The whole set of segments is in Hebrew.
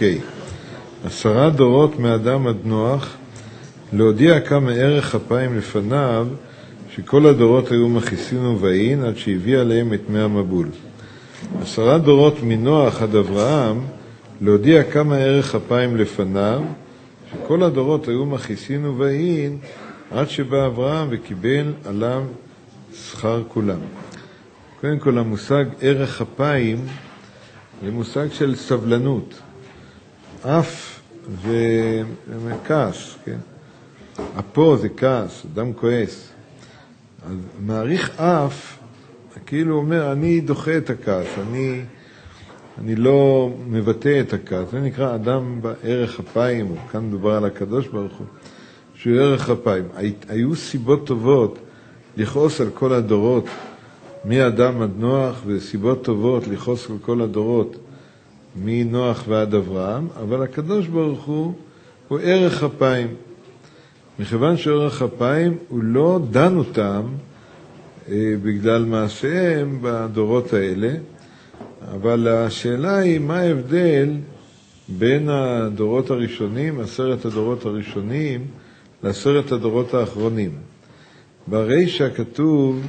אוקיי. 10 דורות מאדם עד נוח, להודיע כמה ערך אפיים לפניו, שכל הדורות היו מכיסין ובאין, עד שהביא עליהם את מי המבול. 10 דורות מנוח עד אברהם, להודיע כמה ערך אפיים לפניו, שכל הדורות היו מכיסין ובאין, עד שבא אברהם וקיבל עליו שכר כולם. קודם כל, המושג ערך אפיים זה מושג של סבלנות. אף וכעס, כן? אפו זה כעס, אדם כועס. אז מעריך אף, כאילו אומר, אני דוחה את הכעס, אני לא מבטא את הכעס. זה נקרא אדם בערך אפיים, או כאן מדובר על הקדוש ברוך הוא, שהוא ערך אפיים. היו סיבות טובות לכעוס על כל הדורות, מאדם עד נוח, וסיבות טובות לכעוס על כל הדורות, מנוח ועד אברהם, אבל הקדוש ברוך הוא ערך אפיים. מכיוון שערך אפיים הוא לא דן אותם בגלל מעשיהם בדורות האלה, אבל השאלה היא מה ההבדל בין הדורות הראשונים, 10 הדורות הראשונים, ל10 הדורות האחרונים. ברישא כתוב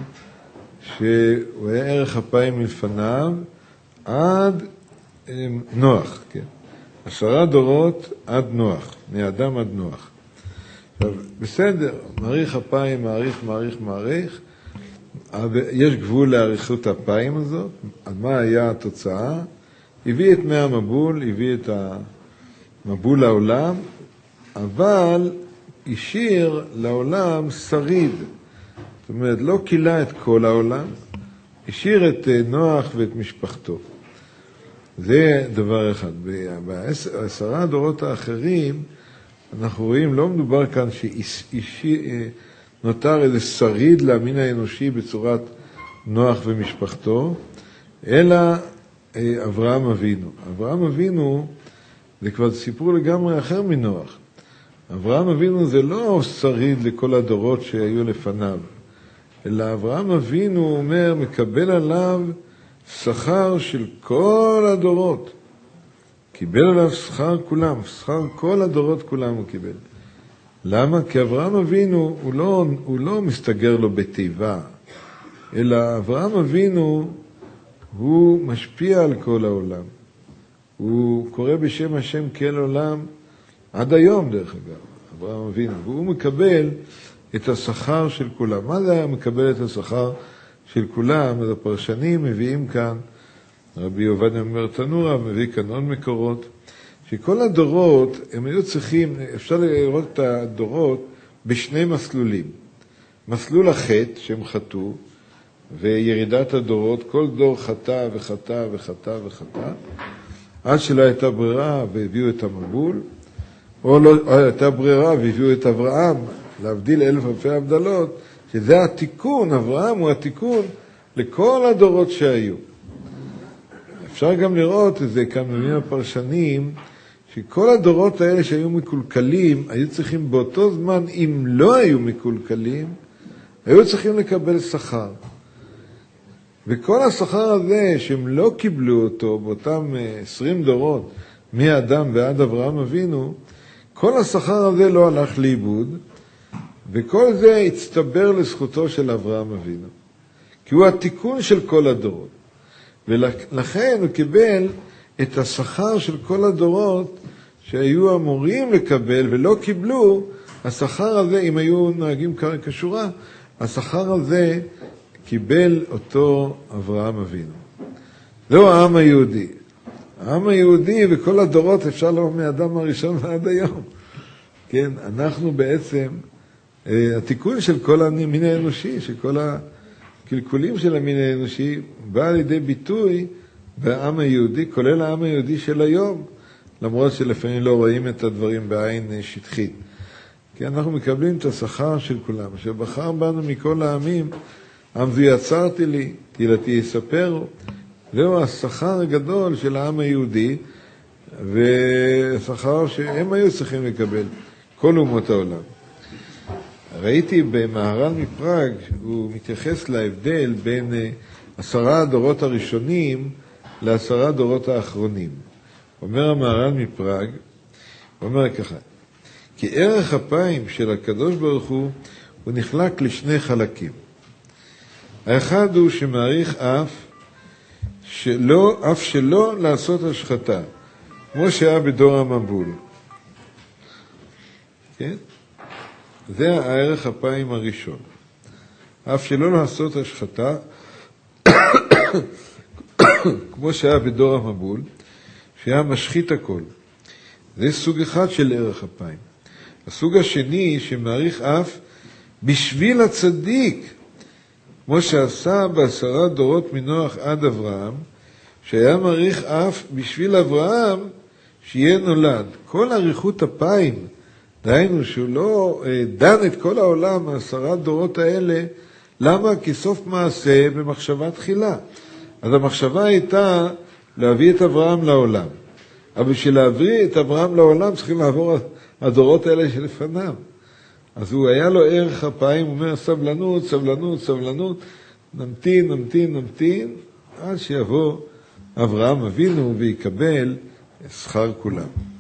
שהוא היה ערך אפיים לפניו עד נוח, כן? 10 דורות עד נוח, מאדם עד נוח. עכשיו, בסדר, מעריך אפיים, מעריך, אבל יש גבול לאריכות אפיים הזאת. אז מה היה התוצאה? הביא את מי המבול, הביא את המבול לעולם, אבל השאיר לעולם שריד. זאת אומרת, לא קילה את כל העולם, השאיר את נוח ואת משפחתו. זה דבר אחד. ב10 הדורות האחרים, אנחנו רואים, לא מדובר כאן שנותר איזה שריד למין האנושי בצורת נוח ומשפחתו, אלא אברהם אבינו. אברהם אבינו זה כבר סיפור לגמרי אחר מנוח. אברהם אבינו זה לא שריד לכל הדורות שהיו לפניו, אלא אברהם אבינו אומר, מקבל עליו שכר של כל הדורות. קיבל עליו שכר כולם, שכר כל הדורות כולם הוא קיבל. למה? כי אברהם אבינו הוא לא מסתגר לו בתיבה, אלא אברהם אבינו הוא משפיע על כל העולם. הוא קורא בשם השם כל עולם עד היום דרך אגב, אברהם אבינו, והוא מקבל את השכר של כולם. מה זה היה מקבל את השכר של כולם? אז הפרשנים מביאים כאן, רבי עובדיה אומר תנורה, מביא כאן עוד מקורות, שכל הדורות הם היו צריכים, אפשר לראות את הדורות בשני מסלולים. מסלול החטא שהם חטאו, וירידת הדורות, כל דור חטא וחטא וחטא וחטא, עד שלא הייתה ברירה והביאו את המבול, או לא הייתה ברירה והביאו את אברהם, להבדיל 1000 אלפי הבדלות, שזה התיקון, אברהם הוא התיקון לכל הדורות שהיו. אפשר גם לראות את זה כאן מביאים הפרשנים, שכל הדורות האלה שהיו מקולקלים, היו צריכים באותו זמן, אם לא היו מקולקלים, היו צריכים לקבל שכר. וכל השכר הזה, שהם לא קיבלו אותו באותם 20 דורות, מאדם ועד אברהם אבינו, כל השכר הזה לא הלך לאיבוד, וכל זה הצטבר לזכותו של אברהם אבינו. כי הוא התיקון של כל הדורות. ולכן הוא קיבל את השכר של כל הדורות שהיו אמורים לקבל ולא קיבלו. השכר הזה, אם היו נוהגים כשורה, השכר הזה קיבל אותו אברהם אבינו. זהו העם היהודי. העם היהודי וכל הדורות, אפשר לומר מאדם הראשון ועד היום. כן, אנחנו בעצם התיקון של כל המין האנושי, שכל הקלקולים של המין האנושי בא לידי ביטוי בעם היהודי, כולל העם היהודי של היום, למרות שלפעמים לא רואים את הדברים בעין שטחית. כי אנחנו מקבלים את השכר של כולם, שבחר בנו מכל העמים, עם זה יצרתי לי, תהילתי יספרו. זהו השכר הגדול של העם היהודי, והשכר שהם היו צריכים לקבל, כל אומות העולם. ראיתי במהר"ל מפראג, הוא מתייחס להבדל בין 10 הדורות הראשונים ל10 הדורות האחרונים. אומר המהר"ל מפראג, הוא אומר ככה, כי ערך אפיים של הקדוש ברוך הוא נחלק לשני חלקים. האחד הוא שמעריך אף שלא לעשות השחתה, כמו שהיה בדור המבול. כן? זה הערך אפיים הראשון. אף שלא לעשות השחתה, כמו שהיה בדור המבול, שהיה משחית הכל. זה סוג אחד של ערך אפיים. הסוג השני שמעריך אף בשביל הצדיק, כמו שעשה ב10 דורות מנוח עד אברהם, שהיה מעריך אף בשביל אברהם שיהיה נולד. כל אריכות אפיים, דהיינו שהוא לא דן את כל העולם, 10 דורות האלה, למה? כי סוף מעשה במחשבה תחילה. אז המחשבה הייתה להביא את אברהם לעולם. אבל בשביל להביא את אברהם לעולם צריכים לעבור הדורות האלה שלפניו. אז הוא היה לו ערך אפיים, הוא אומר סבלנות, סבלנות, סבלנות, נמתין, נמתין, נמתין, עד שיבוא אברהם אבינו ויקבל שכר כולם.